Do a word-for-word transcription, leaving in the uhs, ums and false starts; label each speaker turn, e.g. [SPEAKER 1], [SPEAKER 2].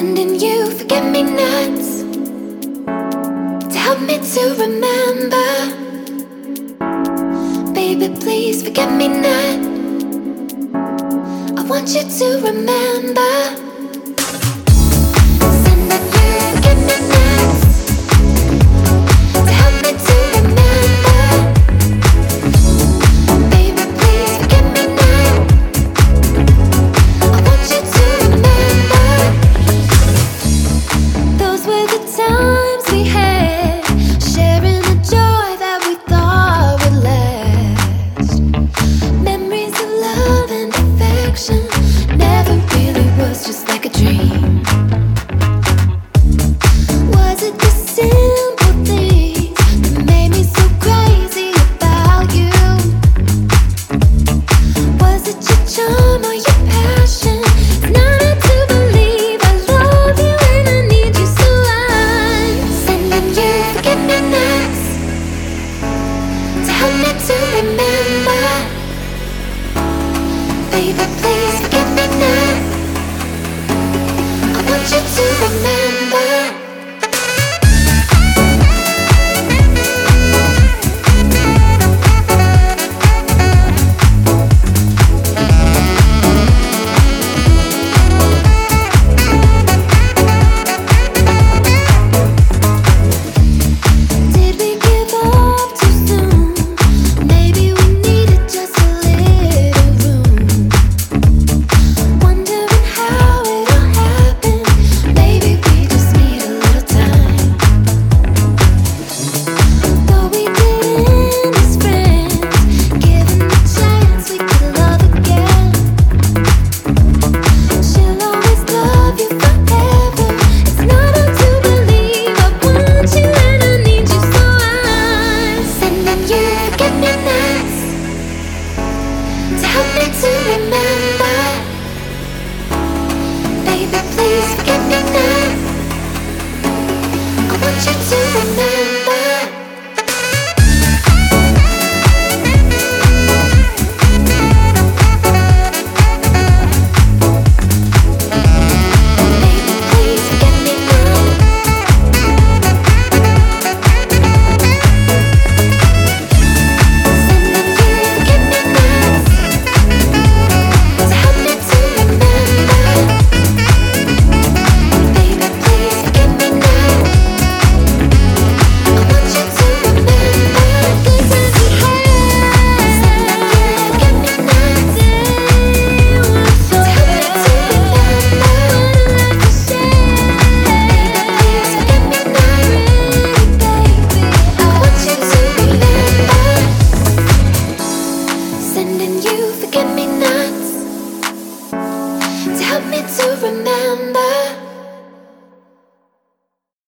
[SPEAKER 1] Sending you forget me nots to help me to remember. Baby, please forget me not. I want you to remember. Sending you forget me nots to help me to remember. Baby, please forget me not. I want you to remember. Those were the times we had, sharing the joy that we thought would last. Memories of love and affection never really was, just like a dream. Was it the simple things that made me so crazy about you? Was it your charm or your passion? It's not hard to believe I love you and I need you, so I'm sending you forget me nots to help me to remember. Baby, please forget me not. I want you to remember. Did we give up too soon? Maybe we needed just a little room. Wondering how it all happened. Maybe we just need a little time. Though we didn't as friends, given the chance we could love again. She'll always love you forever. It's not hard to believe I want you and I need you, so I'm sending you forget me nots to help me to remember. Baby, please forget me not. I want you to remember. Baby, please forget me not. Sending you forget me nots to help me to remember. Baby, please forget me not. I want you to remember. These times we had. Sending you forget me nots to help me to remember. Baby, please forget me not. I want you to remember. Sending you forget me nots to help me to remember.